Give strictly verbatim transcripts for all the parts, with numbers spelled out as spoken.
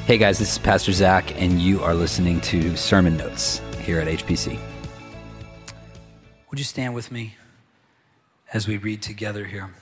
Hey guys, this is Pastor Zach, and you are listening to Sermon Notes here at H P C. Would you stand with me as we read together here?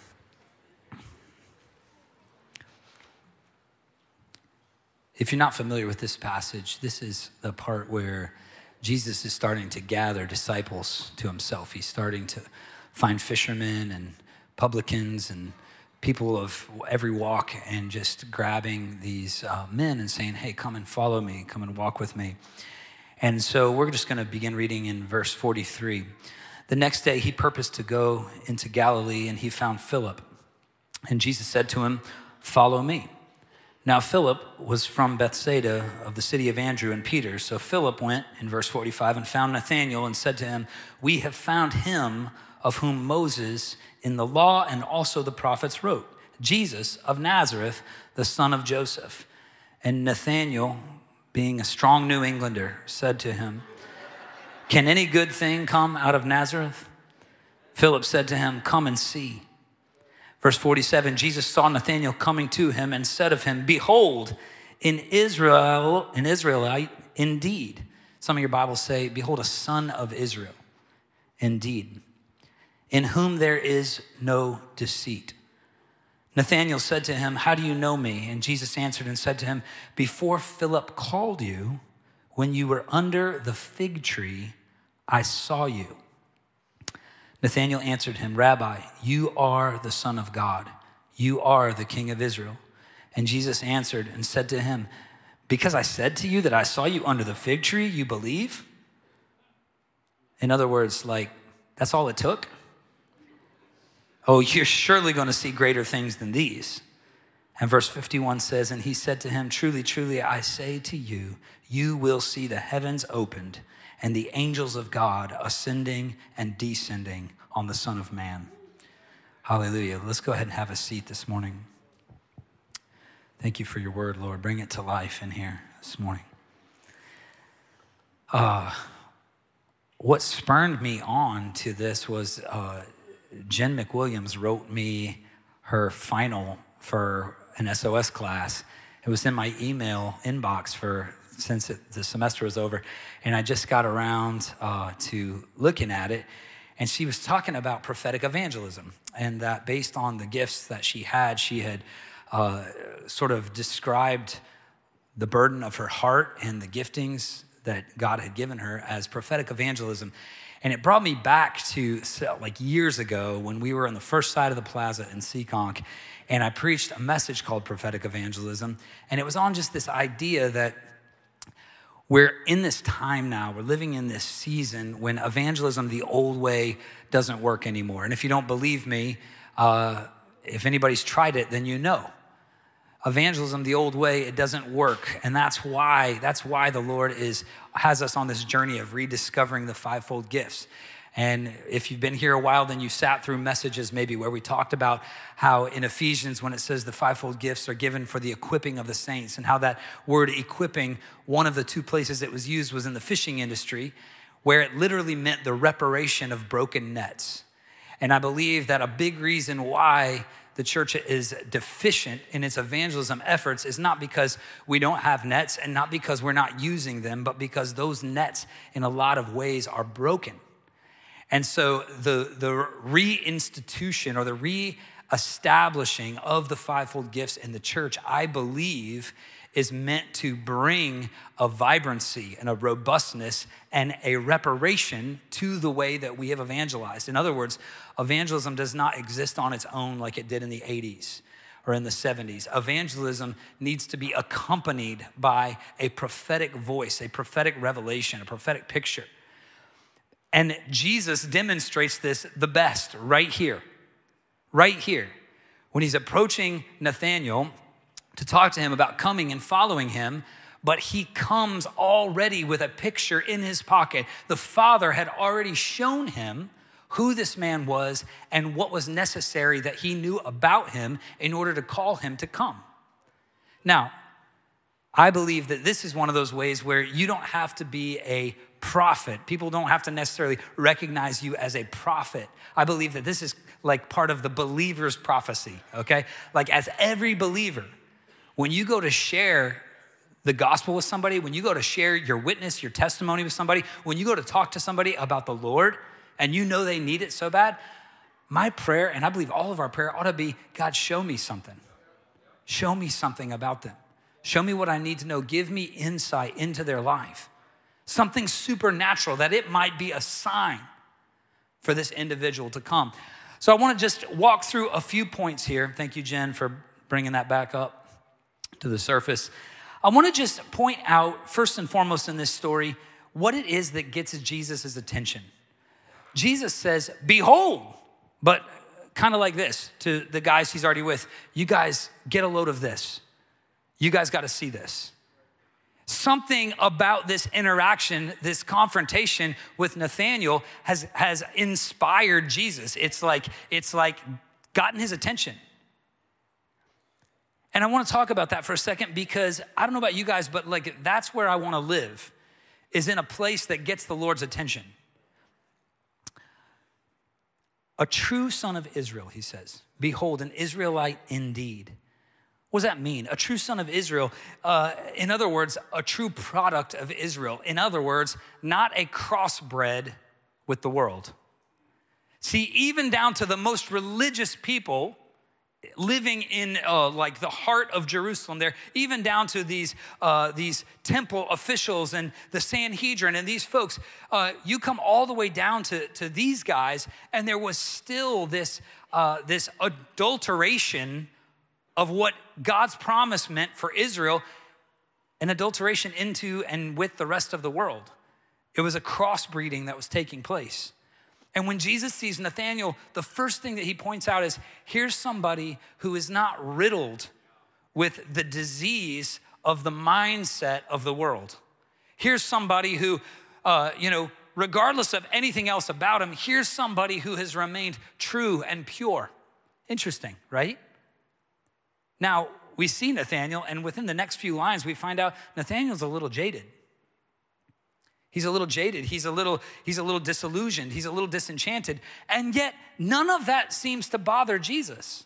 If you're not familiar with this passage, this is the part where Jesus is starting to gather disciples to himself. He's starting to find fishermen and publicans and people of every walk and just grabbing these uh, men and saying, hey, come and follow me, come and walk with me. And so we're just gonna begin reading in verse forty-three. The next day he purposed to go into Galilee, and he found Philip. And Jesus said to him, follow me. Now Philip was from Bethsaida of the city of Andrew and Peter. So Philip went, in verse forty-five, and found Nathanael and said to him, we have found him of whom Moses in the law and also the prophets wrote, Jesus of Nazareth, the son of Joseph. And Nathanael, being a strong New Englander, said to him, can any good thing come out of Nazareth? Philip said to him, come and see. Verse forty-seven, Jesus saw Nathanael coming to him and said of him, behold, in Israel, an Israelite indeed. Some of your Bibles say, behold, a son of Israel indeed, in whom there is no deceit. Nathanael said to him, how do you know me? And Jesus answered and said to him, before Philip called you, when you were under the fig tree, I saw you. Nathanael answered him, Rabbi, you are the Son of God. You are the King of Israel. And Jesus answered and said to him, because I said to you that I saw you under the fig tree, you believe? In other words, like, that's all it took? Oh, you're surely going to see greater things than these. And verse fifty-one says, and he said to him, truly, truly, I say to you, you will see the heavens opened and the angels of God ascending and descending on the Son of Man. Hallelujah. Let's go ahead and have a seat this morning. Thank you for your word, Lord. Bring it to life in here this morning. Uh, what spurred me on to this was uh, Jen McWilliams wrote me her final for an S O S class. It was in my email inbox for since it, the semester was over, and I just got around uh, to looking at it, and she was talking about prophetic evangelism, and that based on the gifts that she had, she had uh, sort of described the burden of her heart and the giftings that God had given her as prophetic evangelism. And it brought me back to like years ago when we were on the first side of the plaza in Seekonk, and I preached a message called prophetic evangelism. And it was on just this idea that we're in this time now, we're living in this season when evangelism the old way doesn't work anymore. And if you don't believe me, uh, if anybody's tried it, then you know. Evangelism the old way, it doesn't work. And that's why, that's why the Lord is has us on this journey of rediscovering the fivefold gifts. And if you've been here a while, then you sat through messages maybe where we talked about how in Ephesians, when it says the fivefold gifts are given for the equipping of the saints, and how that word equipping, one of the two places it was used was in the fishing industry, where it literally meant the reparation of broken nets. And I believe that a big reason why the church is deficient in its evangelism efforts is not because we don't have nets and not because we're not using them, but because those nets in a lot of ways are broken. And so the, the reinstitution or the reestablishing of the fivefold gifts in the church, I believe, is meant to bring a vibrancy and a robustness and a reparation to the way that we have evangelized. In other words, evangelism does not exist on its own like it did in the eighties or in the seventies. Evangelism needs to be accompanied by a prophetic voice, a prophetic revelation, a prophetic picture. And Jesus demonstrates this the best right here, right here. When he's approaching Nathanael to talk to him about coming and following him, but he comes already with a picture in his pocket. The Father had already shown him who this man was and what was necessary that he knew about him in order to call him to come. Now, I believe that this is one of those ways where you don't have to be a prophet. People don't have to necessarily recognize you as a prophet. I believe that this is like part of the believer's prophecy, okay? Like as every believer, when you go to share the gospel with somebody, when you go to share your witness, your testimony with somebody, when you go to talk to somebody about the Lord and you know they need it so bad, my prayer, and I believe all of our prayer ought to be, God, show me something. Show me something about them. Show me what I need to know. Give me insight into their life. Something supernatural, that it might be a sign for this individual to come. So I want to just walk through a few points here. Thank you, Jen, for bringing that back up to the surface. I want to just point out, first and foremost in this story, what it is that gets Jesus' attention. Jesus says, behold, but kind of like this to the guys he's already with, you guys get a load of this. You guys got to see this. Something about this interaction, this confrontation with Nathanael has, has inspired Jesus. It's like, it's like gotten his attention. And I want to talk about that for a second because I don't know about you guys, but like that's where I want to live, is in a place that gets the Lord's attention. A true son of Israel, he says, behold, an Israelite indeed. What does that mean? A true son of Israel, uh, in other words, a true product of Israel. In other words, not a crossbred with the world. See, even down to the most religious people living in uh, like the heart of Jerusalem there, even down to these uh, these temple officials and the Sanhedrin and these folks, uh, you come all the way down to, to these guys, and there was still this uh, this adulteration of what God's promise meant for Israel, an adulteration into and with the rest of the world. It was a crossbreeding that was taking place. And when Jesus sees Nathanael, the first thing that he points out is, here's somebody who is not riddled with the disease of the mindset of the world. Here's somebody who, uh, you know, regardless of anything else about him, here's somebody who has remained true and pure. Interesting, right? Now, we see Nathanael, and within the next few lines, we find out Nathanael's a little jaded. He's a little jaded. He's a little, he's a little disillusioned. He's a little disenchanted. And yet, none of that seems to bother Jesus.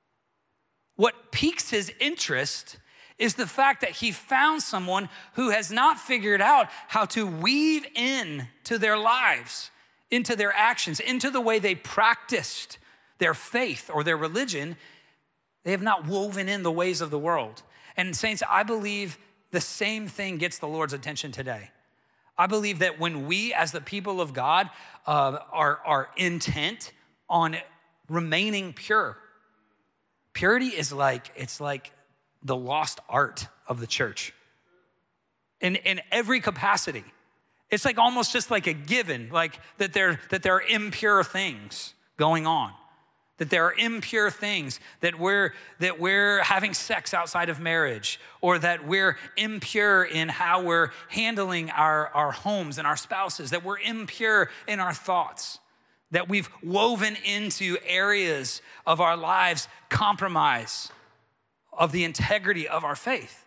What piques his interest is the fact that he found someone who has not figured out how to weave in to their lives, into their actions, into the way they practiced their faith or their religion. They have not woven in the ways of the world. And saints, I believe the same thing gets the Lord's attention today. I believe that when we as the people of God uh, are, are intent on remaining pure, purity is like, it's like the lost art of the church in, in every capacity. It's like almost just like a given, like that there, that there are impure things going on. That there are impure things, that we're, that we're having sex outside of marriage, or that we're impure in how we're handling our, our homes and our spouses, that we're impure in our thoughts, that we've woven into areas of our lives compromise of the integrity of our faith.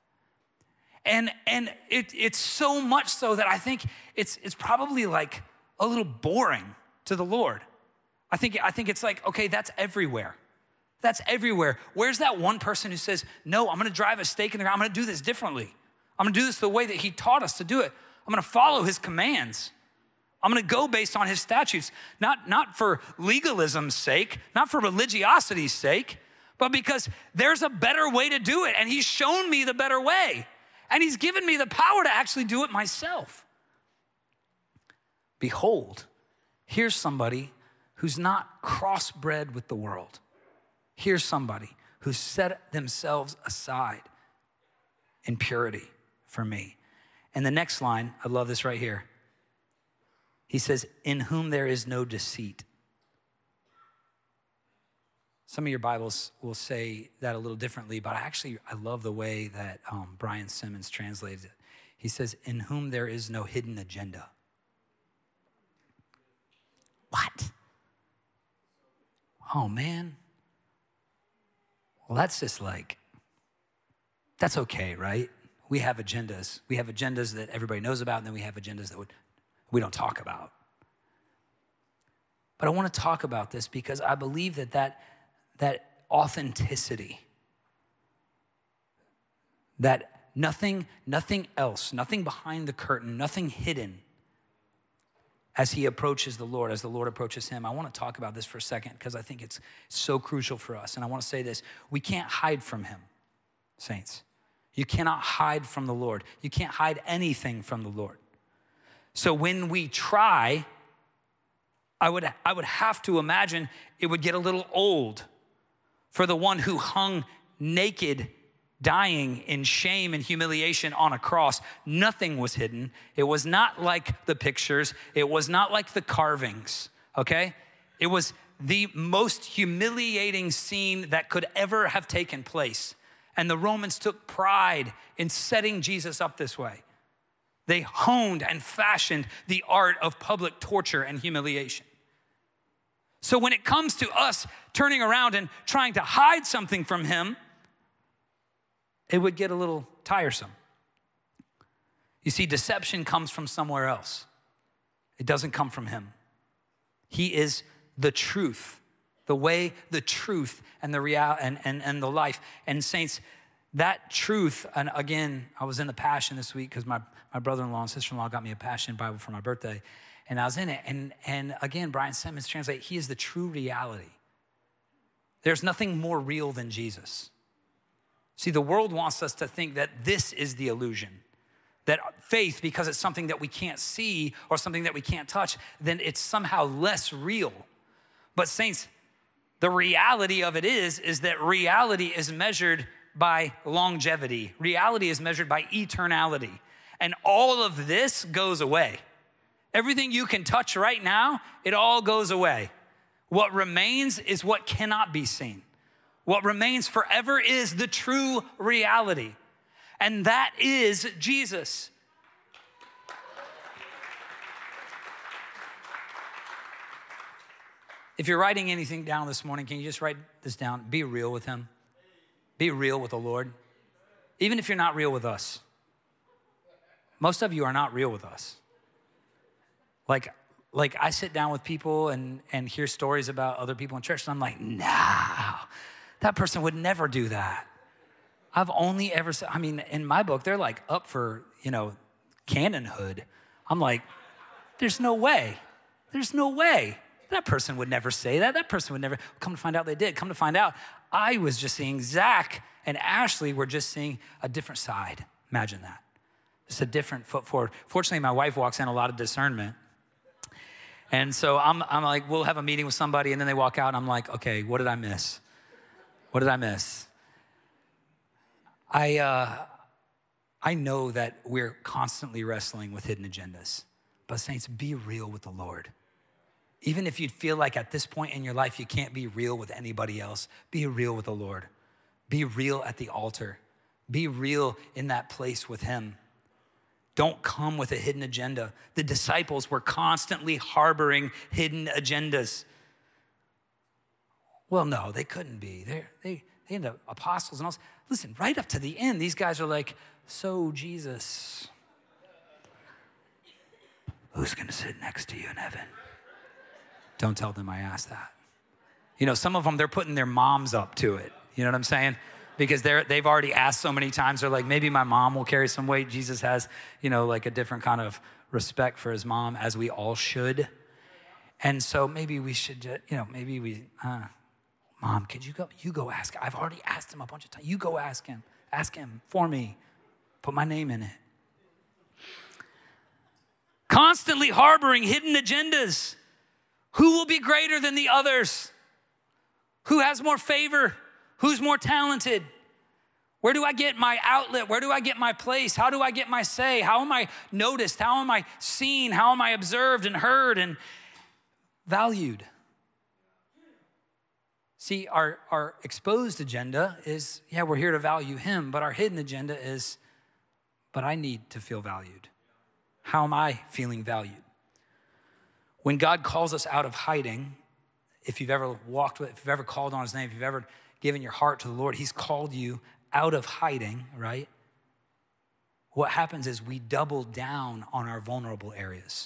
And, and it, it's so much so that I think it's, it's probably like a little boring to the Lord. I think, I think it's like, okay, that's everywhere. That's everywhere. Where's that one person who says, no, I'm gonna drive a stake in the ground. I'm gonna do this differently. I'm gonna do this the way that he taught us to do it. I'm gonna follow his commands. I'm gonna go based on his statutes, not, not for legalism's sake, not for religiosity's sake, but because there's a better way to do it, and he's shown me the better way, and he's given me the power to actually do it myself. Behold, here's somebody who's not crossbred with the world. Here's somebody who's set themselves aside in purity for me. And the next line, I love this right here. He says, in whom there is no deceit. Some of your Bibles will say that a little differently, but I actually, I love the way that um, Brian Simmons translates it. He says, in whom there is no hidden agenda. What? Oh, man. Well, that's just like, that's okay, right? We have agendas. We have agendas that everybody knows about, and then we have agendas that we don't talk about. But I want to talk about this because I believe that that, that authenticity, that Nothing, nothing else, nothing behind the curtain, nothing hidden as he approaches the Lord, as the Lord approaches him. I want to talk about this for a second because I think it's so crucial for us. And I want to say this, we can't hide from him, saints. You cannot hide from the Lord. You can't hide anything from the Lord. So when we try, I would, I would have to imagine it would get a little old for the one who hung naked, dying in shame and humiliation on a cross. Nothing was hidden. It was not like the pictures. It was not like the carvings, okay? It was the most humiliating scene that could ever have taken place. And the Romans took pride in setting Jesus up this way. They honed and fashioned the art of public torture and humiliation. So when it comes to us turning around and trying to hide something from him, it would get a little tiresome. You see, deception comes from somewhere else. It doesn't come from him. He is the truth, the way, the truth, and the real and, and, and the life. And saints, that truth, and again, I was in the Passion this week because my, my brother-in-law and sister-in-law got me a Passion Bible for my birthday. And I was in it. And, and again, Brian Simmons translates, he is the true reality. There's nothing more real than Jesus. See, the world wants us to think that this is the illusion, that faith, because it's something that we can't see or something that we can't touch, then it's somehow less real. But saints, the reality of it is, is that reality is measured by longevity. Reality is measured by eternality. And all of this goes away. Everything you can touch right now, it all goes away. What remains is what cannot be seen. What remains forever is the true reality, and that is Jesus. If you're writing anything down this morning, can you just write this down? Be real with him. Be real with the Lord. Even if you're not real with us. Most of you are not real with us. Like, like I sit down with people and, and hear stories about other people in church, and I'm like, nah. That person would never do that. I've only ever said, I mean, in my book, they're like up for, you know, canonhood. I'm like, there's no way. There's no way. That person would never say that. That person would never, come to find out they did. Come to find out, I was just seeing Zach and Ashley were just seeing a different side. Imagine that. Just a different foot forward. Fortunately, my wife walks in a lot of discernment. And so I'm, I'm like, we'll have a meeting with somebody and then they walk out and I'm like, okay, what did I miss? What did I miss? I, uh, I know that we're constantly wrestling with hidden agendas. But saints, be real with the Lord. Even if you feel like at this point in your life you can't be real with anybody else, be real with the Lord. Be real at the altar. Be real in that place with him. Don't come with a hidden agenda. The disciples were constantly harboring hidden agendas. Well, no, they couldn't be. They're, they they end up apostles and all. Listen, right up to the end, these guys are like, so Jesus, who's going to sit next to you in heaven? Don't tell them I asked that. You know, some of them, they're putting their moms up to it. You know what I'm saying? Because they're, they've already asked so many times. They're like, maybe my mom will carry some weight. Jesus has, you know, like a different kind of respect for his mom, as we all should. And so maybe we should, just, you know, maybe we, uh, Mom, could you go, you go ask. I've already asked him a bunch of times. You go ask him. Ask him for me. Put my name in it. Constantly harboring hidden agendas. Who will be greater than the others? Who has more favor? Who's more talented? Where do I get my outlet? Where do I get my place? How do I get my say? How am I noticed? How am I seen? How am I observed and heard and valued? See, our, our exposed agenda is, yeah, we're here to value him, but our hidden agenda is, but I need to feel valued. How am I feeling valued? When God calls us out of hiding, if you've ever walked with, if you've ever called on his name, if you've ever given your heart to the Lord, he's called you out of hiding, right? What happens is we double down on our vulnerable areas.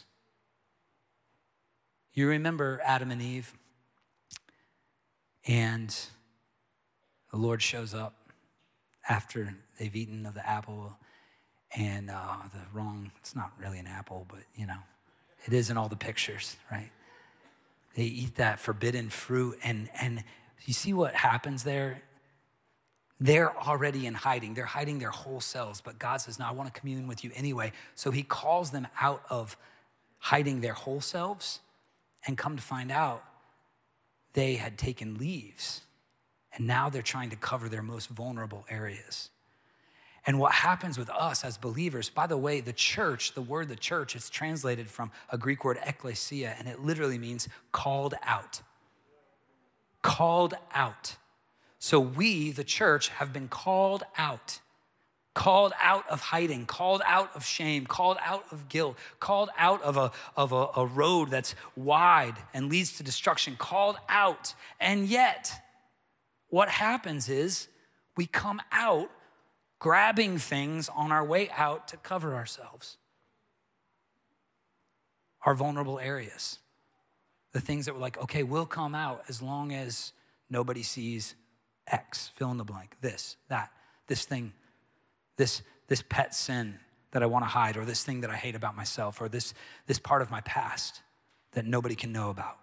You remember Adam and Eve? And the Lord shows up after they've eaten of the apple and uh, the wrong, it's not really an apple, but you know, it is in all the pictures, right? They eat that forbidden fruit, and, and you see what happens there? They're already in hiding. They're hiding their whole selves, but God says, no, I want to commune with you anyway. So he calls them out of hiding their whole selves, and come to find out they had taken leaves, and now they're trying to cover their most vulnerable areas. And what happens with us as believers, by the way, the church, the word the church, it's translated from a Greek word ekklesia, and it literally means called out. Called out. So we, the church, have been called out. Called out of hiding, called out of shame, called out of guilt, called out of a, of a, a road that's wide and leads to destruction, called out. And yet, what happens is we come out grabbing things on our way out to cover ourselves. Our vulnerable areas. The things that we're like, okay, we'll come out as long as nobody sees X, fill in the blank, this, that, this thing, this, this pet sin that I want to hide, or this thing that I hate about myself, or this, this part of my past that nobody can know about.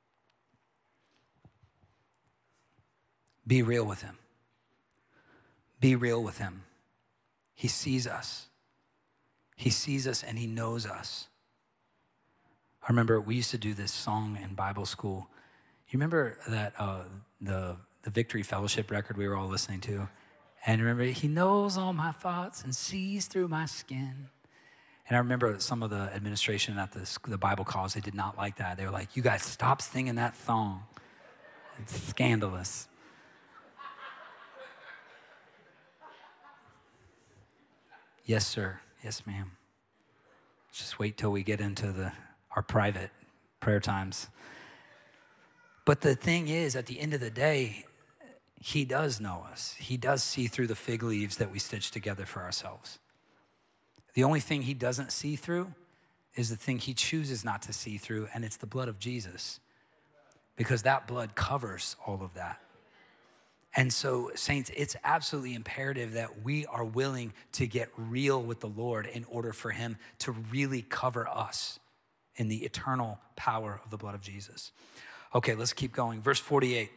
Be real with him. Be real with him. He sees us. He sees us and he knows us. I remember we used to do this song in Bible school. You remember that uh, the, the Victory Fellowship record we were all listening to? And remember, he knows all my thoughts and sees through my skin. And I remember some of the administration at the, the Bible college, they did not like that. They were like, you guys stop singing that song. It's scandalous. Yes, sir. Yes, ma'am. Just wait till we get into the our private prayer times. But the thing is, at the end of the day, he does know us. He does see through the fig leaves that we stitch together for ourselves. The only thing he doesn't see through is the thing he chooses not to see through, and it's the blood of Jesus, because that blood covers all of that. And so, saints, it's absolutely imperative that we are willing to get real with the Lord in order for him to really cover us in the eternal power of the blood of Jesus. Okay, let's keep going. Verse forty-eight.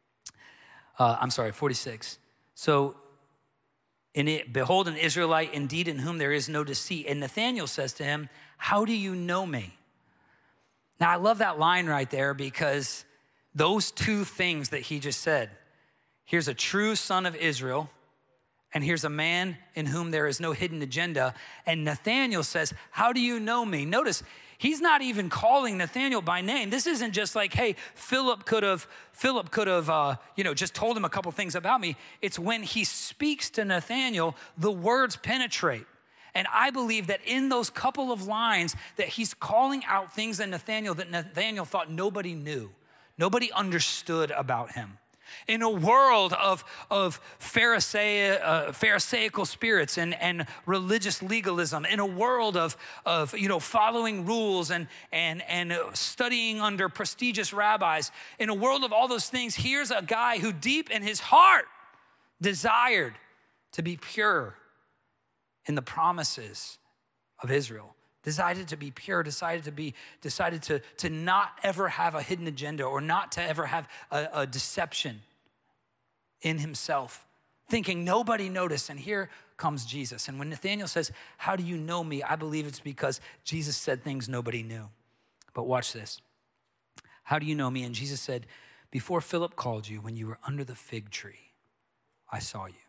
Uh, I'm sorry, forty-six. So, in it, behold, an Israelite indeed in whom there is no deceit. And Nathanael says to him, how do you know me? Now, I love that line right there, because those two things that he just said, here's a true son of Israel, and here's a man in whom there is no hidden agenda. And Nathanael says, how do you know me? Notice, he's not even calling Nathanael by name. This isn't just like, hey, Philip could have, Philip could have, uh, you know, just told him a couple things about me. It's when he speaks to Nathanael, the words penetrate. And I believe that in those couple of lines that he's calling out things in Nathanael that Nathanael thought nobody knew, nobody understood about him. In a world of, of Pharisee, uh, Pharisaical spirits and, and religious legalism, in a world of, of you know, following rules and, and, and studying under prestigious rabbis, in a world of all those things, here's a guy who deep in his heart desired to be pure in the promises of Israel. Decided to be pure, decided to be, decided to, to not ever have a hidden agenda or not to ever have a, a deception in himself, thinking nobody noticed. And here comes Jesus. And when Nathanael says, how do you know me? I believe it's because Jesus said things nobody knew. But watch this. How do you know me? And Jesus said, before Philip called you, when you were under the fig tree, I saw you.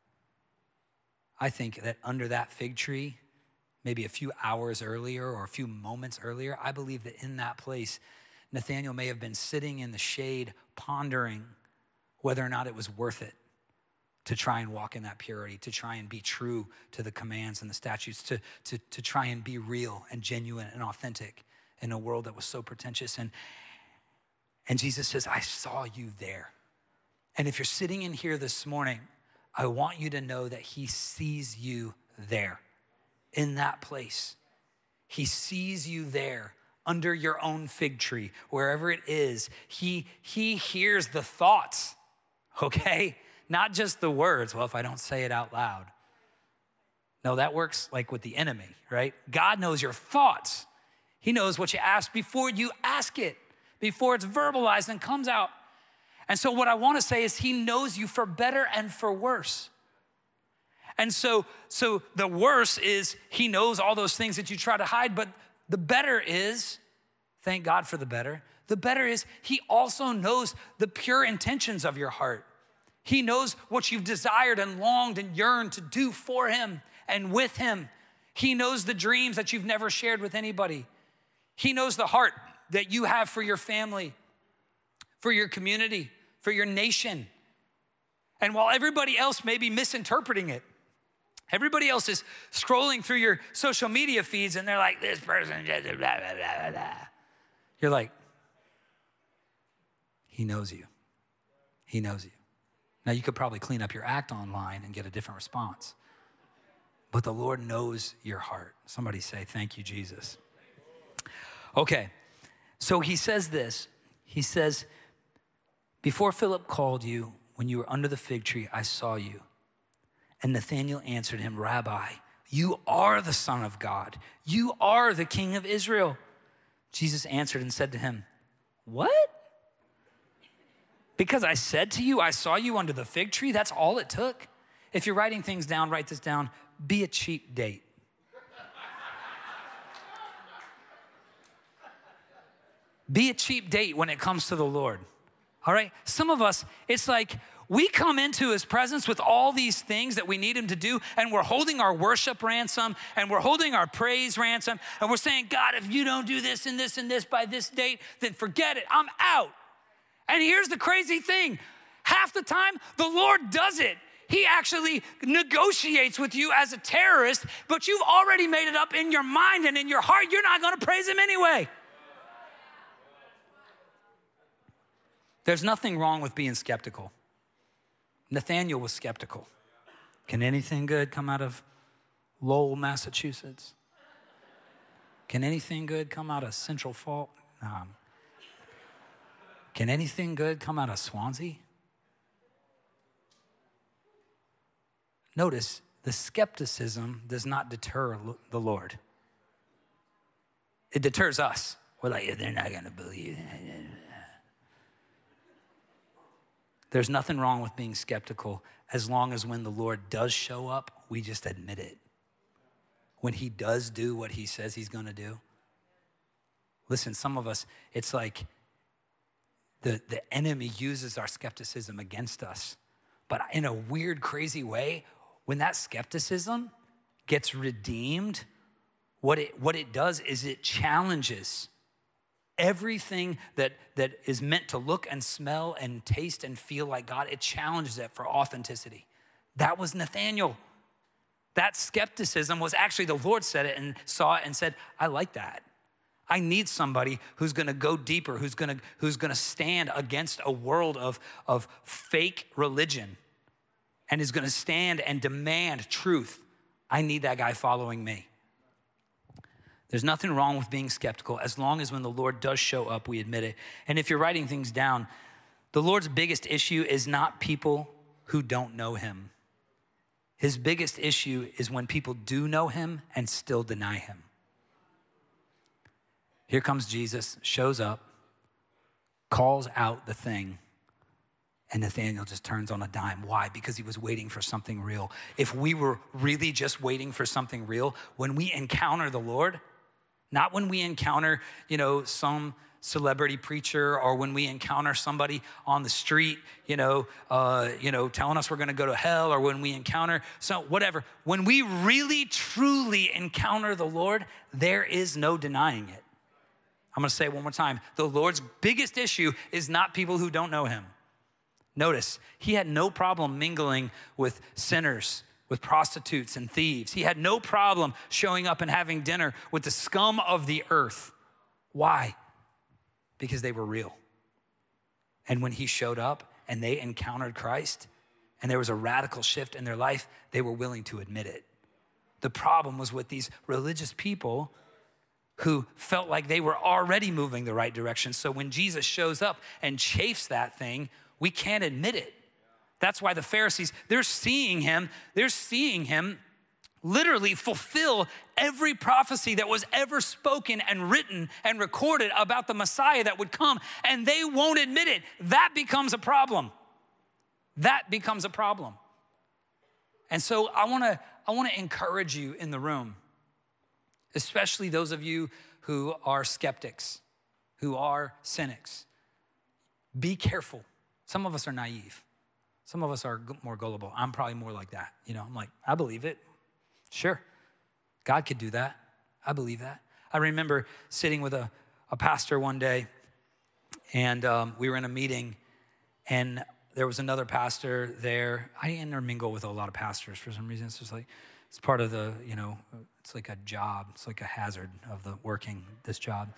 I think that under that fig tree, maybe a few hours earlier or a few moments earlier, I believe that in that place, Nathanael may have been sitting in the shade pondering whether or not it was worth it to try and walk in that purity, to try and be true to the commands and the statutes, to, to, to try and be real and genuine and authentic in a world that was so pretentious. And, and Jesus says, I saw you there. And if you're sitting in here this morning, I want you to know that he sees you there. In that place. He sees you there under your own fig tree, wherever it is. He, he hears the thoughts, okay? not just the words. Well, if I don't say it out loud. No, that works like with the enemy, right? God knows your thoughts. He knows what you ask before you ask it, before it's verbalized and comes out. And so what I want to say is he knows you for better and for worse. And so, so the worse is he knows all those things that you try to hide, but the better is, thank God for the better, the better is he also knows the pure intentions of your heart. He knows what you've desired and longed and yearned to do for him and with him. He knows the dreams that you've never shared with anybody. He knows the heart that you have for your family, for your community, for your nation. And while everybody else may be misinterpreting it, everybody else is scrolling through your social media feeds and they're like, this person, blah, blah, blah, blah, blah. You're like, he knows you. He knows you. Now, you could probably clean up your act online and get a different response. But the Lord knows your heart. Somebody say, thank you, Jesus. Okay, so he says this. He says, before Philip called you, when you were under the fig tree, I saw you. And Nathanael answered him, Rabbi, you are the Son of God. You are the King of Israel. Jesus answered and said to him, what? Because I said to you, I saw you under the fig tree? That's all it took? If you're writing things down, write this down. Be a cheap date. Be a cheap date when it comes to the Lord. All right? Some of us, it's like we come into his presence with all these things that we need him to do, and we're holding our worship ransom, and we're holding our praise ransom, and we're saying, God, if you don't do this and this and this by this date, then forget it. I'm out. And here's the crazy thing. Half the time, the Lord does it. He actually negotiates with you as a terrorist, but you've already made it up in your mind and in your heart. You're not going to praise him anyway. There's nothing wrong with being skeptical. Nathanael was skeptical. Can anything good come out of Lowell, Massachusetts? Can anything good come out of Central Falls? Um, can anything good come out of Swansea? Notice, the skepticism does not deter the Lord. It deters us. We're like, they're not going to believe it. There's nothing wrong with being skeptical as long as when the Lord does show up, we just admit it. When he does do what he says he's going to do. Listen, some of us, it's like the, the enemy uses our skepticism against us. But in a weird, crazy way, when that skepticism gets redeemed, what it, what it does is it challenges everything that, that is meant to look and smell and taste and feel like God. It challenges it for authenticity. That was Nathanael. That skepticism was actually, the Lord said it and saw it and said, I like that. I need somebody who's gonna go deeper, who's gonna, who's gonna stand against a world of, of fake religion and is gonna stand and demand truth. I need that guy following me. There's nothing wrong with being skeptical as long as when the Lord does show up, we admit it. And if you're writing things down, the Lord's biggest issue is not people who don't know him. His biggest issue is when people do know him and still deny him. Here comes Jesus, shows up, calls out the thing, and Nathanael just turns on a dime. Why? Because he was waiting for something real. If we were really just waiting for something real, when we encounter the Lord, not when we encounter, you know, some celebrity preacher or when we encounter somebody on the street, you know, uh, you know, telling us we're going to go to hell, or when we encounter so whatever. When we really, truly encounter the Lord, there is no denying it. I'm going to say it one more time. The Lord's biggest issue is not people who don't know him. Notice, he had no problem mingling with sinners, with prostitutes and thieves. He had no problem showing up and having dinner with the scum of the earth. Why? Because they were real. And when he showed up and they encountered Christ and there was a radical shift in their life, they were willing to admit it. The problem was with these religious people who felt like they were already moving the right direction. So when Jesus shows up and chafes that thing, we can't admit it. That's why the Pharisees, they're seeing him, they're seeing him literally fulfill every prophecy that was ever spoken and written and recorded about the Messiah that would come, and they won't admit it. That becomes a problem. That becomes a problem. And so I wanna, I wanna encourage you in the room, especially those of you who are skeptics, who are cynics. Be careful. Some of us are naive. Some of us are more gullible. I'm probably more like that. You know, I'm like, I believe it. Sure, God could do that. I believe that. I remember sitting with a, a pastor one day, and um, we were in a meeting, and there was another pastor there. I intermingle with a lot of pastors for some reason. It's just like, it's part of the, you know, it's like a job. It's like a hazard of the working this job.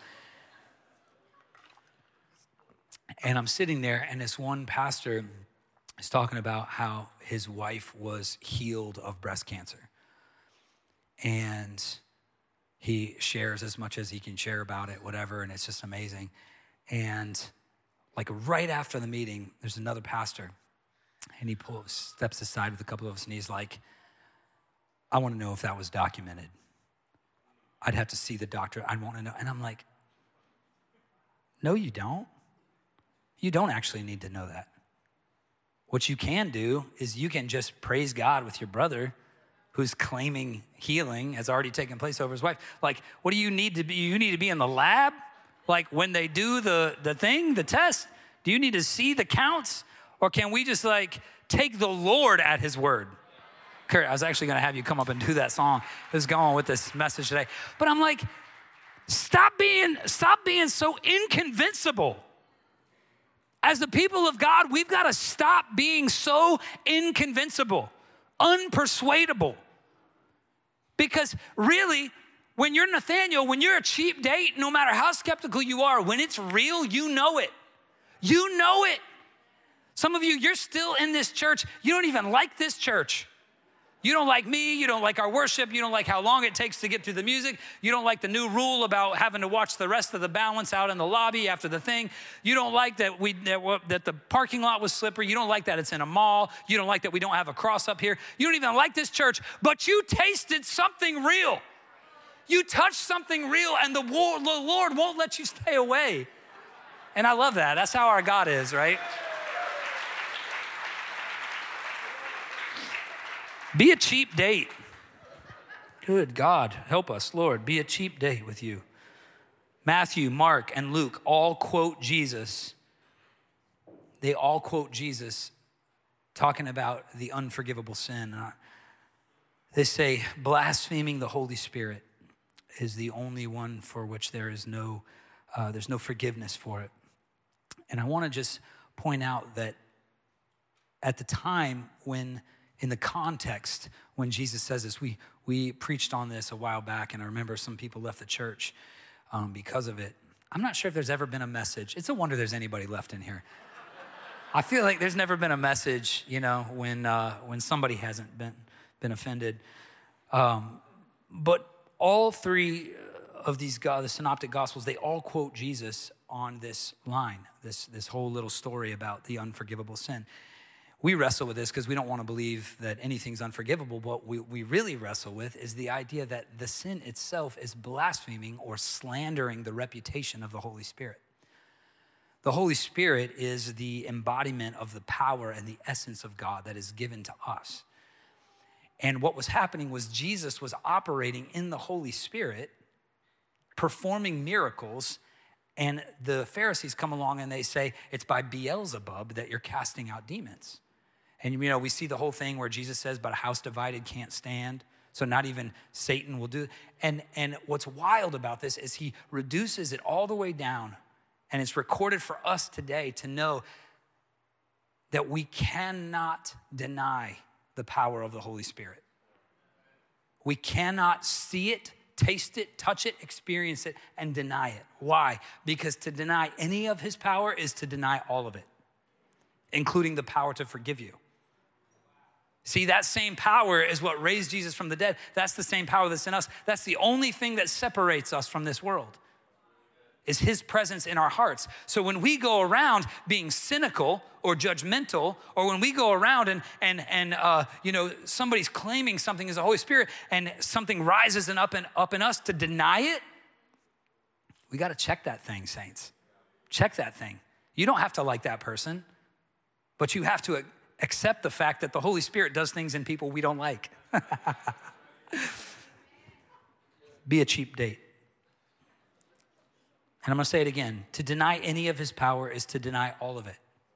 And I'm sitting there, and this one pastor is talking about how his wife was healed of breast cancer. And he shares as much as he can share about it, whatever, and it's just amazing. And like right after the meeting, there's another pastor, and he pulls, steps aside with a couple of us, and he's like, I want to know if that was documented. I'd have to see the doctor. I want to know. And I'm like, no, you don't. You don't actually need to know that. What you can do is you can just praise God with your brother who's claiming healing has already taken place over his wife. Like, what do you need to be? You need to be in the lab? Like when they do the, the thing, the test, do you need to see the counts? Or can we just like take the Lord at his word? Kurt, I was actually gonna have you come up and do that song. It was going with this message today. But I'm like, stop being, stop being so inconvincible. As the people of God, we've gotta stop being so inconvincible, unpersuadable. Because really, when you're Nathaniel, when you're a cheap date, no matter how skeptical you are, when it's real, you know it. You know it. Some of you, you're still in this church. You don't even like this church. You don't like me. You don't like our worship. You don't like how long it takes to get through the music. You don't like the new rule about having to watch the rest of the balance out in the lobby after the thing. You don't like that we that, that the parking lot was slippery. You don't like that it's in a mall. You don't like that we don't have a cross up here. You don't even like this church, but you tasted something real. You touched something real, and the Lord won't let you stay away. And I love that. That's how our God is, right? Be a cheap date. Good God, help us, Lord. Be a cheap date with you. Matthew, Mark, and Luke all quote Jesus. They all quote Jesus talking about the unforgivable sin. They say, blaspheming the Holy Spirit is the only one for which there is no, uh, there's no forgiveness for it. And I want to just point out that at the time when in the context when Jesus says this, we we preached on this a while back, and I remember some people left the church um, because of it. I'm not sure if there's ever been a message. It's a wonder there's anybody left in here. I feel like there's never been a message, you know, when uh, when somebody hasn't been been offended. Um, but all three of these, the synoptic gospels, they all quote Jesus on this line, this this whole little story about the unforgivable sin. We wrestle with this because we don't want to believe that anything's unforgivable. What we, we really wrestle with is the idea that the sin itself is blaspheming or slandering the reputation of the Holy Spirit. The Holy Spirit is the embodiment of the power and the essence of God that is given to us. And what was happening was Jesus was operating in the Holy Spirit, performing miracles, and the Pharisees come along and they say, it's by Beelzebub that you're casting out demons. And, you know, we see the whole thing where Jesus says, but a house divided can't stand. So not even Satan will do it. And, and what's wild about this is he reduces it all the way down. And it's recorded for us today to know that we cannot deny the power of the Holy Spirit. We cannot see it, taste it, touch it, experience it, and deny it. Why? Because to deny any of his power is to deny all of it, including the power to forgive you. See, that same power is what raised Jesus from the dead. That's the same power that's in us. That's the only thing that separates us from this world, is his presence in our hearts. So when we go around being cynical or judgmental, or when we go around and, and, and uh, you know, somebody's claiming something is the Holy Spirit and something rises and up and up in us to deny it, we got to check that thing, saints. Check that thing. You don't have to like that person, but you have to accept the fact that the Holy Spirit does things in people we don't like. Be a cheap date. And I'm going to say it again. To deny any of his power is to deny all of it.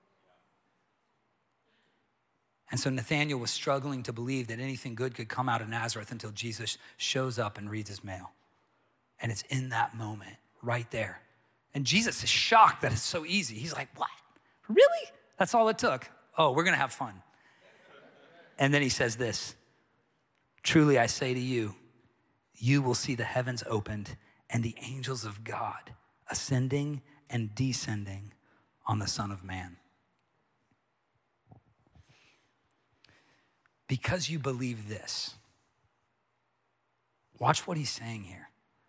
And so Nathanael was struggling to believe that anything good could come out of Nazareth until Jesus shows up and reads his mail. And it's in that moment, right there. And Jesus is shocked that it's so easy. He's like, what? Really? That's all it took. Oh, we're going to have fun. And then he says this, truly I say to you, you will see the heavens opened and the angels of God ascending and descending on the Son of Man. Because you believe this, watch what he's saying here.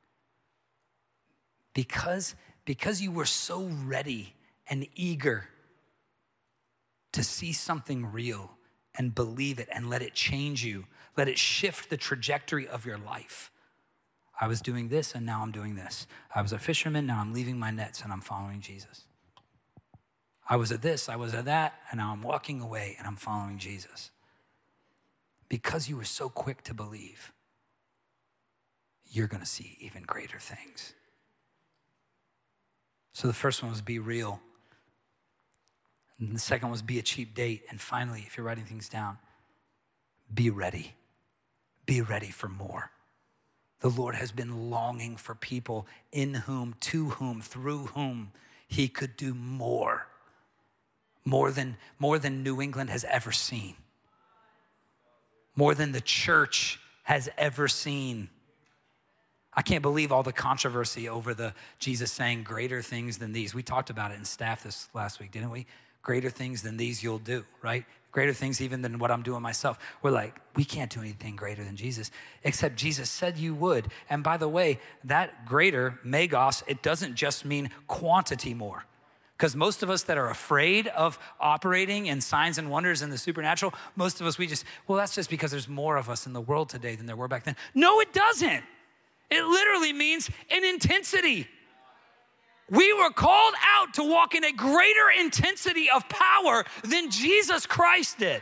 Because, because you were so ready and eager to see something real and believe it and let it change you, let it shift the trajectory of your life. I was doing this and now I'm doing this. I was a fisherman, now I'm leaving my nets and I'm following Jesus. I was at this, I was at that, and now I'm walking away and I'm following Jesus. Because you were so quick to believe, you're gonna see even greater things. So the first one was be real. And the second was be a cheap date. And finally, if you're writing things down, be ready. Be ready for more. The Lord has been longing for people in whom, to whom, through whom he could do more. More than, more than New England has ever seen. More than the church has ever seen. I can't believe all the controversy over the Jesus saying greater things than these. We talked about it in staff this last week, didn't we? Greater things than these you'll do, right? Greater things even than what I'm doing myself. We're like, we can't do anything greater than Jesus, except Jesus said you would. And by the way, that greater, megos, it doesn't just mean quantity more. Because most of us that are afraid of operating in signs and wonders in the supernatural, most of us, we just, well, that's just because there's more of us in the world today than there were back then. No, it doesn't. It literally means an intensity. We were called out to walk in a greater intensity of power than Jesus Christ did.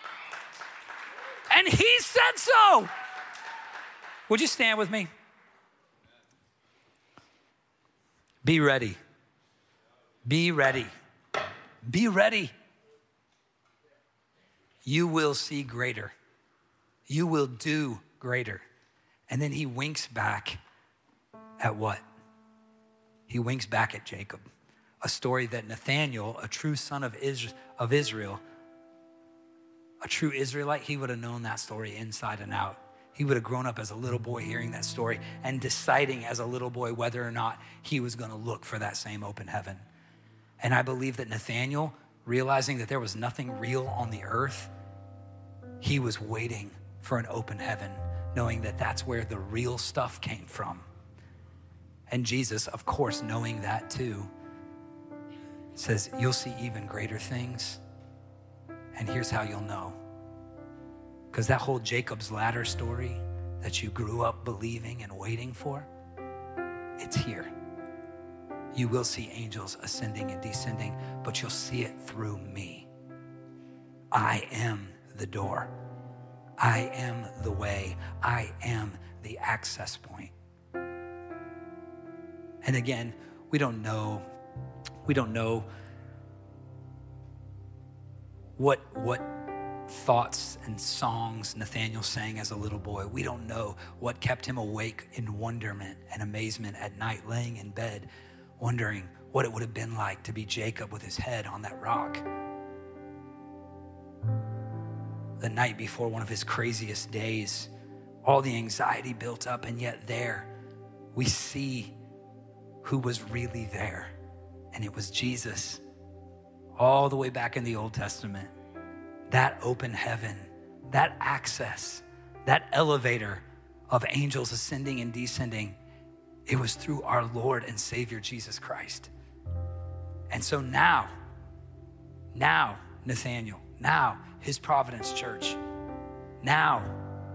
And he said so. Would you stand with me? Be ready. Be ready. Be ready. You will see greater. You will do greater. And then he winks back at what? He winks back at Jacob, a story that Nathanael, a true son of Israel, a true Israelite, he would have known that story inside and out. He would have grown up as a little boy hearing that story and deciding as a little boy whether or not he was going to look for that same open heaven. And I believe that Nathanael, realizing that there was nothing real on the earth, he was waiting for an open heaven, knowing that that's where the real stuff came from. And Jesus, of course, knowing that too, says, you'll see even greater things. And here's how you'll know. Because that whole Jacob's ladder story that you grew up believing and waiting for, it's here. You will see angels ascending and descending, but you'll see it through me. I am the door. I am the way. I am the access point. And again, we don't know, we don't know what, what thoughts and songs Nathanael sang as a little boy. We don't know what kept him awake in wonderment and amazement at night, laying in bed, wondering what it would have been like to be Jacob with his head on that rock. The night before one of his craziest days, all the anxiety built up, and yet there we see who was really there. And it was Jesus, all the way back in the Old Testament. That open heaven, that access, that elevator of angels ascending and descending. It was through our Lord and Savior, Jesus Christ. And so now, now, Nathaniel, now, His Providence Church, now,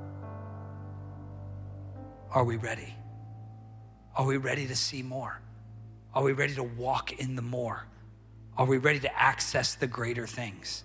are we ready? Are we ready to see more? Are we ready to walk in the more? Are we ready to access the greater things?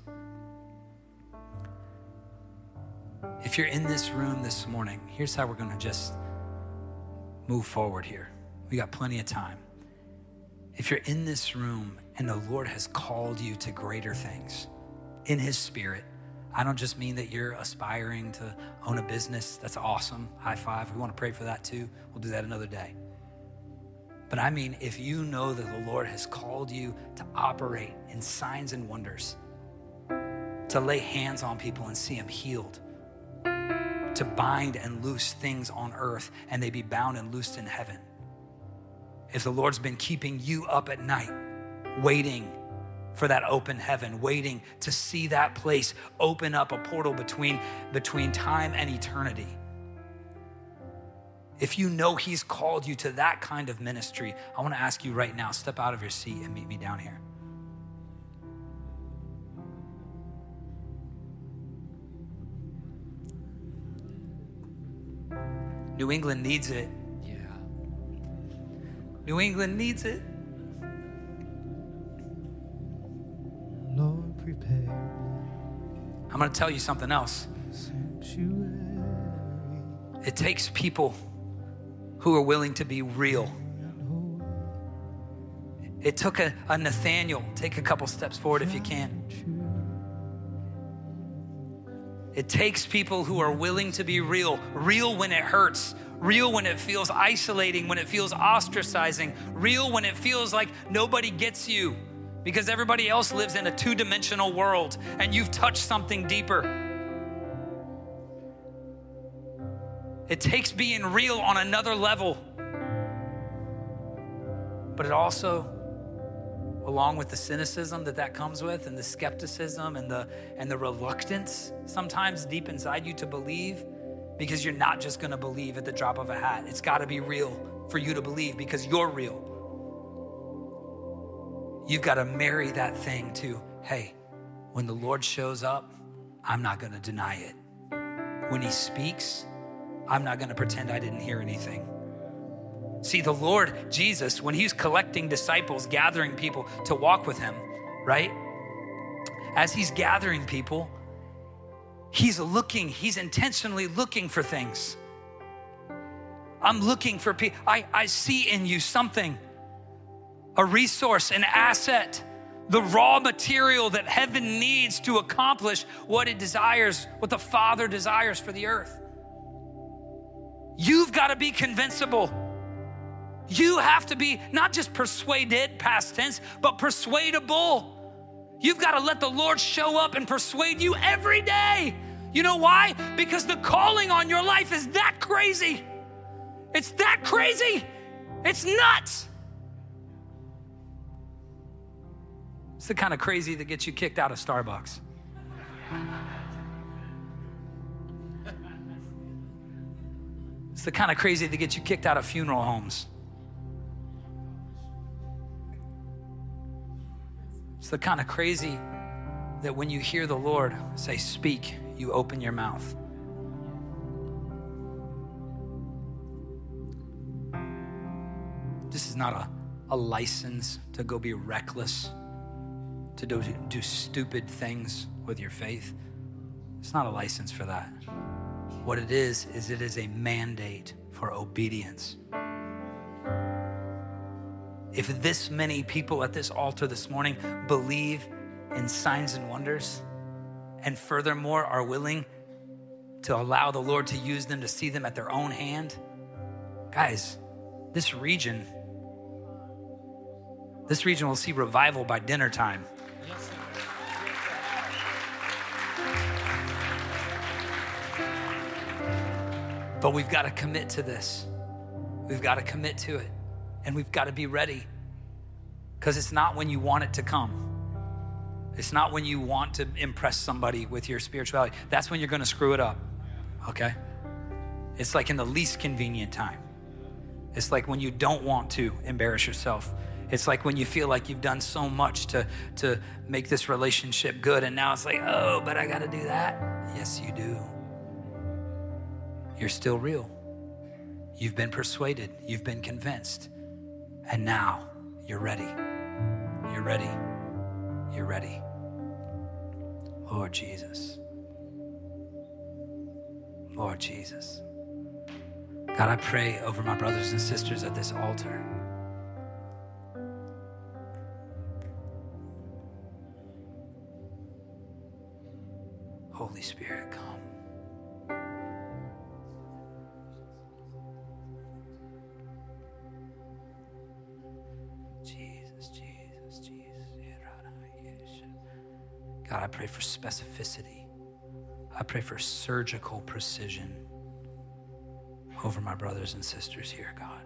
If you're in this room this morning, here's how we're gonna just move forward here. We got plenty of time. If you're in this room and the Lord has called you to greater things in His Spirit, I don't just mean that you're aspiring to own a business. That's awesome. High five. We want to pray for that too. We'll do that another day. But I mean, if you know that the Lord has called you to operate in signs and wonders, to lay hands on people and see them healed, to bind and loose things on earth and they be bound and loosed in heaven. If the Lord's been keeping you up at night, waiting for that open heaven, waiting to see that place open up a portal between, between time and eternity. If you know He's called you to that kind of ministry, I want to ask you right now, step out of your seat and meet me down here. New England needs it. Yeah. New England needs it. Lord, prepare. I'm going to tell you something else. It takes people who are willing to be real. It took a, a Nathaniel. Take a couple steps forward if you can. It takes people who are willing to be real, real when it hurts, real when it feels isolating, when it feels ostracizing, real when it feels like nobody gets you because everybody else lives in a two-dimensional world and you've touched something deeper. It takes being real on another level, but it also, along with the cynicism that that comes with and the skepticism and the and the reluctance sometimes deep inside you to believe, because you're not just gonna believe at the drop of a hat. It's gotta be real for you to believe because you're real. You've gotta marry that thing to, hey, when the Lord shows up, I'm not gonna deny it. When He speaks, I'm not gonna pretend I didn't hear anything. See, the Lord Jesus, when He's collecting disciples, gathering people to walk with Him, right? As He's gathering people, He's looking, He's intentionally looking for things. I'm looking for people. I, I see in you something, a resource, an asset, the raw material that heaven needs to accomplish what it desires, what the Father desires for the earth. You've got to be convincible. You have to be not just persuaded, past tense, but persuadable. You've got to let the Lord show up and persuade you every day. You know why? Because the calling on your life is that crazy. It's that crazy. It's nuts. It's the kind of crazy that gets you kicked out of Starbucks. It's the kind of crazy that gets you kicked out of funeral homes. It's the kind of crazy that when you hear the Lord say, speak, you open your mouth. This is not a, a license to go be reckless, to do, do stupid things with your faith. It's not a license for that. What it is, is it is a mandate for obedience. If this many people at this altar this morning believe in signs and wonders, and furthermore are willing to allow the Lord to use them to see them at their own hand, guys, this region, this region will see revival by dinner time. Yes, sir. But we've got to commit to this. We've got to commit to it. And we've got to be ready, because it's not when you want it to come. It's not when you want to impress somebody with your spirituality. That's when you're going to screw it up, okay? It's like in the least convenient time. It's like when you don't want to embarrass yourself. It's like when you feel like you've done so much to, to make this relationship good, and now it's like, oh, but I gotta do that. Yes, you do. You're still real. You've been persuaded. You've been convinced. And now you're ready. You're ready. You're ready. Lord Jesus. Lord Jesus. God, I pray over my brothers and sisters at this altar. Holy Spirit, come. Jesus, Jesus, Jesus. God, I pray for specificity. I pray for surgical precision over my brothers and sisters here, God.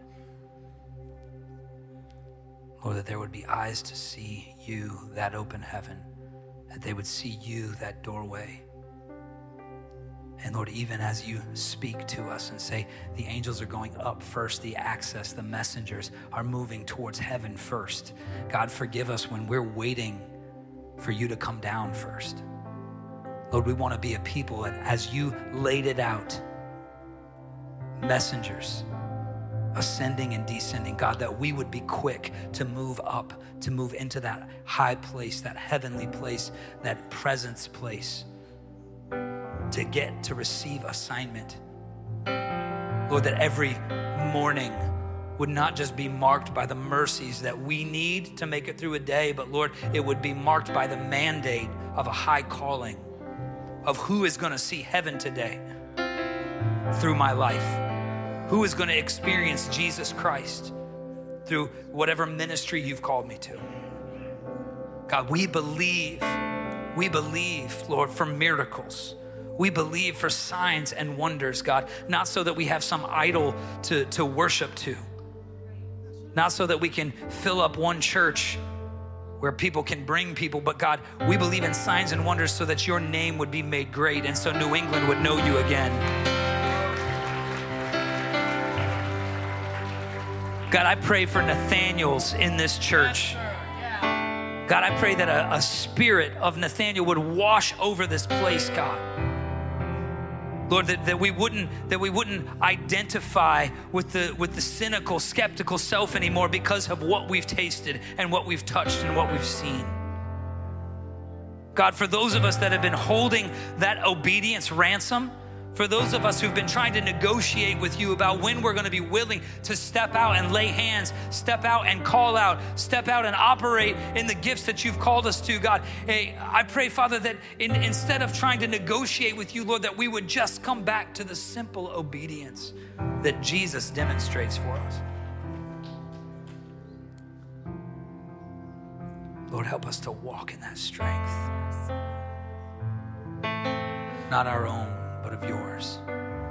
Lord, that there would be eyes to see you, that open heaven, that they would see you, that doorway. And Lord, even as you speak to us and say the angels are going up first, the access, the messengers are moving towards heaven first. God, forgive us when we're waiting for you to come down first. Lord, we want to be a people that as you laid it out, messengers ascending and descending, God, that we would be quick to move up, to move into that high place, that heavenly place, that presence place, to get to receive assignment. Lord, that every morning would not just be marked by the mercies that we need to make it through a day, but Lord, it would be marked by the mandate of a high calling of who is going to see heaven today through my life. Who is going to experience Jesus Christ through whatever ministry you've called me to? God, we believe, we believe, Lord, for miracles. We believe for signs and wonders, God, not so that we have some idol to, to worship to, not so that we can fill up one church where people can bring people, but God, we believe in signs and wonders so that your name would be made great and so New England would know you again. God, I pray for Nathaniels in this church. God, I pray that a, a spirit of Nathaniel would wash over this place, God. Lord, that, that we wouldn't that we wouldn't identify with the with the cynical, skeptical self anymore because of what we've tasted and what we've touched and what we've seen. God, for those of us that have been holding that obedience ransom, for those of us who've been trying to negotiate with you about when we're going to be willing to step out and lay hands, step out and call out, step out and operate in the gifts that you've called us to, God, hey, I pray, Father, that in, instead of trying to negotiate with you, Lord, that we would just come back to the simple obedience that Jesus demonstrates for us. Lord, help us to walk in that strength, not our own, but of yours.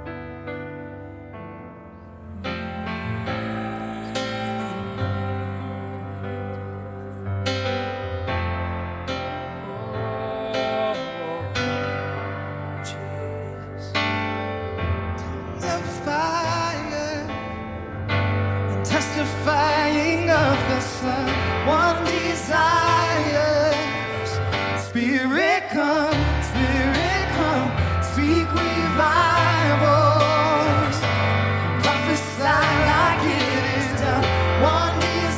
Testifying of the Son, one desires, Spirit come, Spirit come, speak revivals, prophesy like it is done, one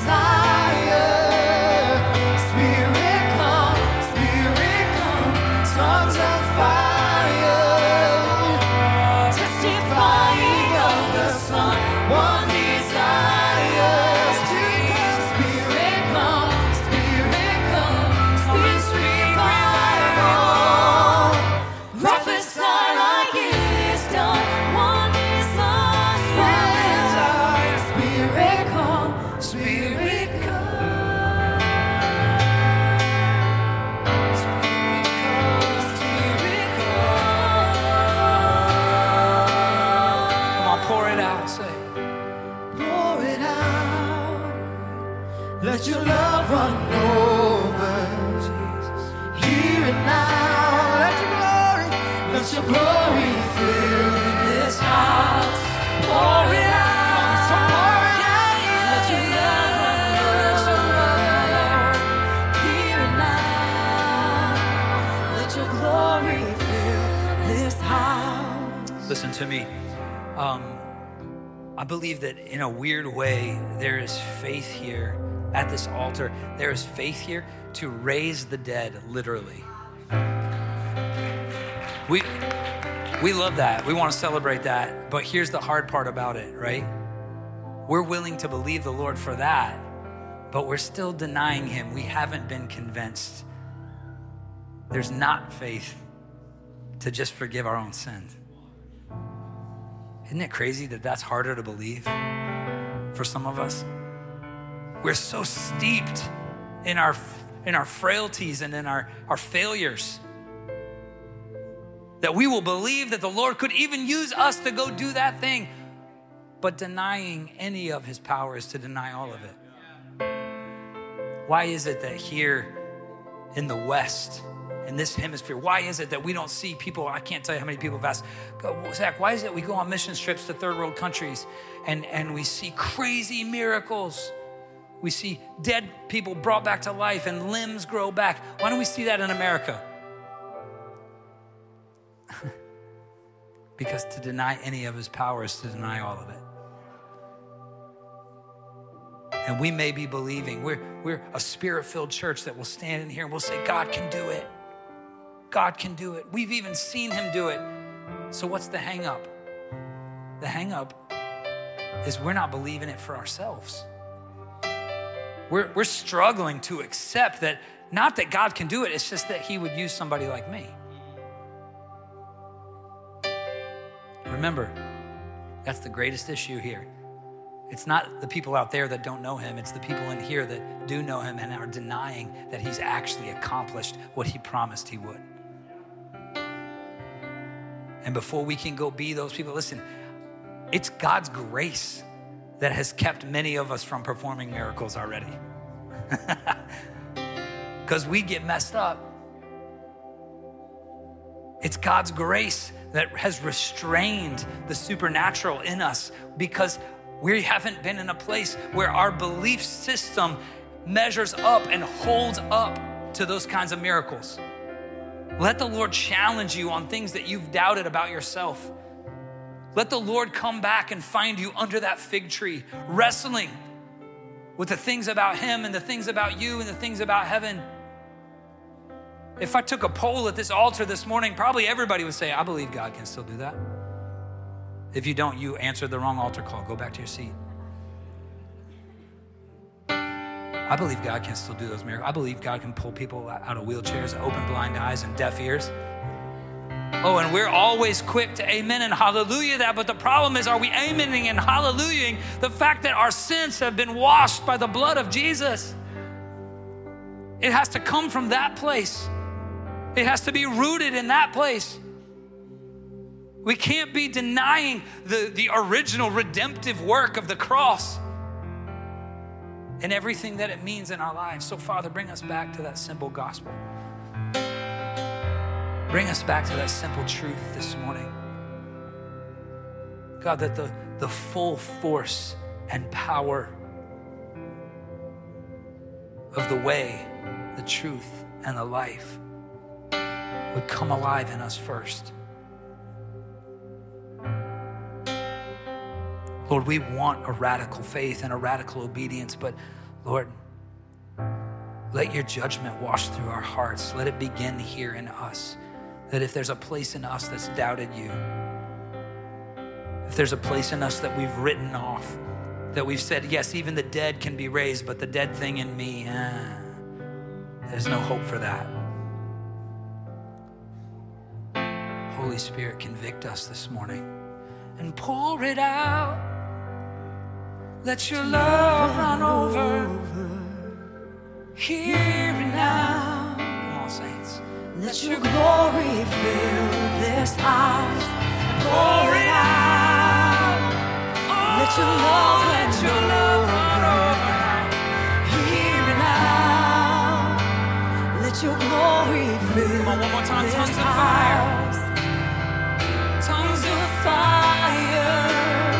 desire, Spirit come, Spirit come, tongues of fire, testifying of the Son, one desire. Prophesy like it Listen to me. Um, I believe that in a weird way, there is faith here at this altar. There is faith here to raise the dead, literally. We, we love that. We want to celebrate that. But here's the hard part about it, right? We're willing to believe the Lord for that, but we're still denying him. We haven't been convinced. There's not faith to just forgive our own sins. Isn't it crazy that that's harder to believe for some of us? We're so steeped in our in our frailties and in our, our failures that we will believe that the Lord could even use us to go do that thing. But denying any of his power is to deny all of it. Why is it that here in the West, in this hemisphere, why is it that we don't see people? I can't tell you how many people have asked, Zach, why is it we go on mission trips to third world countries and, and we see crazy miracles? We see dead people brought back to life and limbs grow back. Why don't we see that in America? Because to deny any of his power is to deny all of it. And we may be believing, we're, we're a spirit-filled church that will stand in here and we'll say, God can do it. God can do it. We've even seen him do it. So what's the hang up? The hang up is we're not believing it for ourselves. We're, we're struggling to accept that, not that God can do it, it's just that he would use somebody like me. Remember, that's the greatest issue here. It's not the people out there that don't know him. It's the people in here that do know him and are denying that he's actually accomplished what he promised he would. And before we can go be those people, listen, it's God's grace that has kept many of us from performing miracles already. Because we get messed up. It's God's grace that has restrained the supernatural in us because we haven't been in a place where our belief system measures up and holds up to those kinds of miracles. Let the Lord challenge you on things that you've doubted about yourself. Let the Lord come back and find you under that fig tree, wrestling with the things about him and the things about you and the things about heaven. If I took a poll at this altar this morning, probably everybody would say, I believe God can still do that. If you don't, you answered the wrong altar call. Go back to your seat. I believe God can still do those miracles. I believe God can pull people out of wheelchairs, open blind eyes and deaf ears. Oh, and we're always quick to amen and hallelujah that, but the problem is, are we amening and hallelujahing the fact that our sins have been washed by the blood of Jesus? It has to come from that place. It has to be rooted in that place. We can't be denying the, the original redemptive work of the cross and everything that it means in our lives. So, Father, bring us back to that simple gospel. Bring us back to that simple truth this morning. God, that the, the full force and power of the way, the truth, and the life would come alive in us first. Lord, we want a radical faith and a radical obedience, but Lord, let your judgment wash through our hearts. Let it begin here in us. That if there's a place in us that's doubted you, if there's a place in us that we've written off, that we've said, yes, even the dead can be raised, but the dead thing in me, eh, there's no hope for that. Holy Spirit, convict us this morning and pour it out. Let your love run over here and now. Come on, saints. Let your glory fill this house. Pour it out. Let your love, let your love run over here and now. Let your glory fill Come on, one more time. this Tongues of house. fire. Tongues of fire.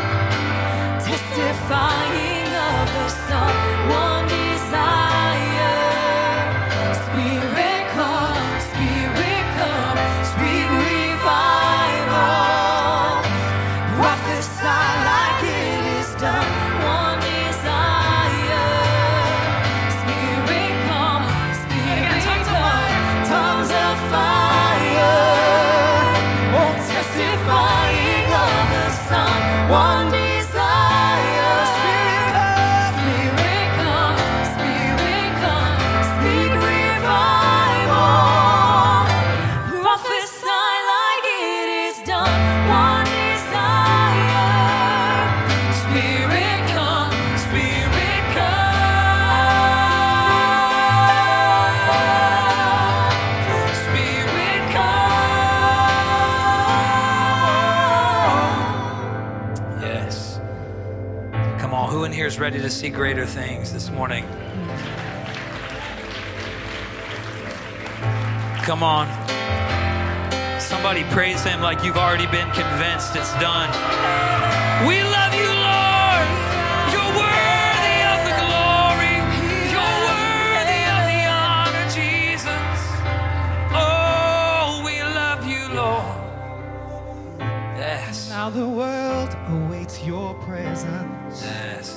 Testifying of the Son, one desire. Spirit come, Spirit come, sweet revival. in here is ready to see greater things this morning? Come on. Somebody praise him like you've already been convinced it's done. We love you, Lord. You're worthy of the glory. You're worthy of the honor, Jesus. Oh, we love you, Lord. Yes. Now the world awaits your presence. Yes.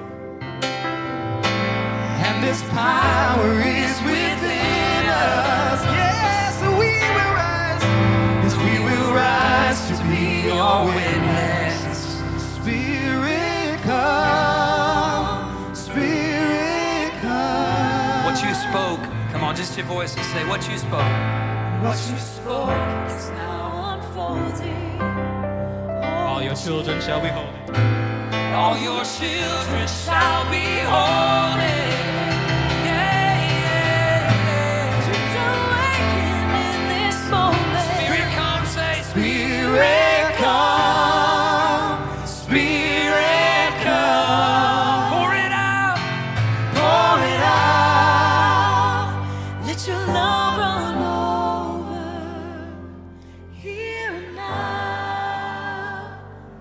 And this power is within us. Yes, we will rise. Yes, we will rise to be your witness. Spirit come, Spirit come. What you spoke, come on, just your voice and say what you spoke. What you spoke It's now unfolding. all your children shall be holy. All your children shall be holy. Yeah, yeah, yeah. Dreams awaken in this moment. Spirit come, say Spirit come, Spirit come. pour it out. Pour it out. Let your love run over here and now.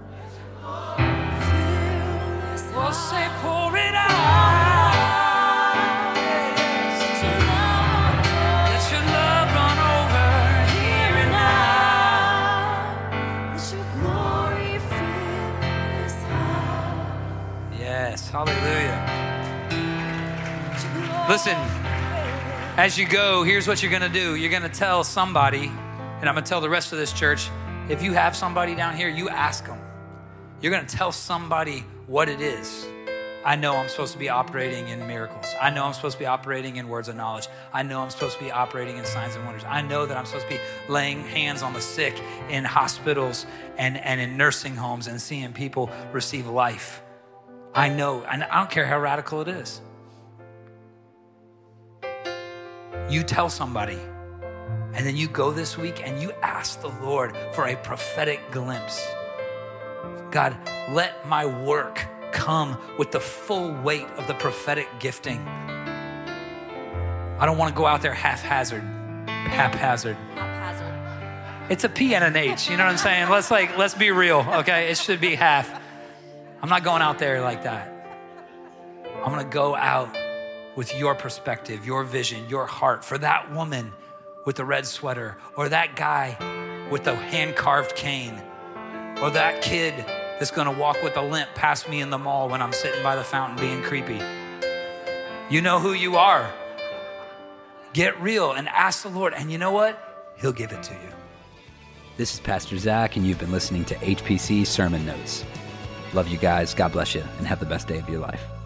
Fill this Well, house. say pour it out. Let your love run over Let your love run over. here and now. Let your glory fill this house. Yes, hallelujah. Let your glory Listen, fill as you go, here's what you're gonna do. You're gonna tell somebody, and I'm gonna tell the rest of this church, if you have somebody down here, you ask them. You're gonna tell somebody what it is. I know I'm supposed to be operating in miracles. I know I'm supposed to be operating in words of knowledge. I know I'm supposed to be operating in signs and wonders. I know that I'm supposed to be laying hands on the sick in hospitals and, and in nursing homes and seeing people receive life. I know, and I don't care how radical it is. You tell somebody, and then you go this week and you ask the Lord for a prophetic glimpse. God, let my work come with the full weight of the prophetic gifting. I don't want to go out there haphazard, haphazard. haphazard. It's a P and an H, you know what I'm saying? Let's like, let's be real, okay? It should be half. I'm not going out there like that. I'm gonna go out with your perspective, your vision, your heart for that woman with the red sweater, or that guy with the hand-carved cane, or that kid that's gonna walk with a limp past me in the mall when I'm sitting by the fountain being creepy. You know who you are. Get real and ask the Lord, and you know what? He'll give it to you. This is Pastor Zach, and you've been listening to H P C Sermon Notes. Love you guys. God bless you, and have the best day of your life.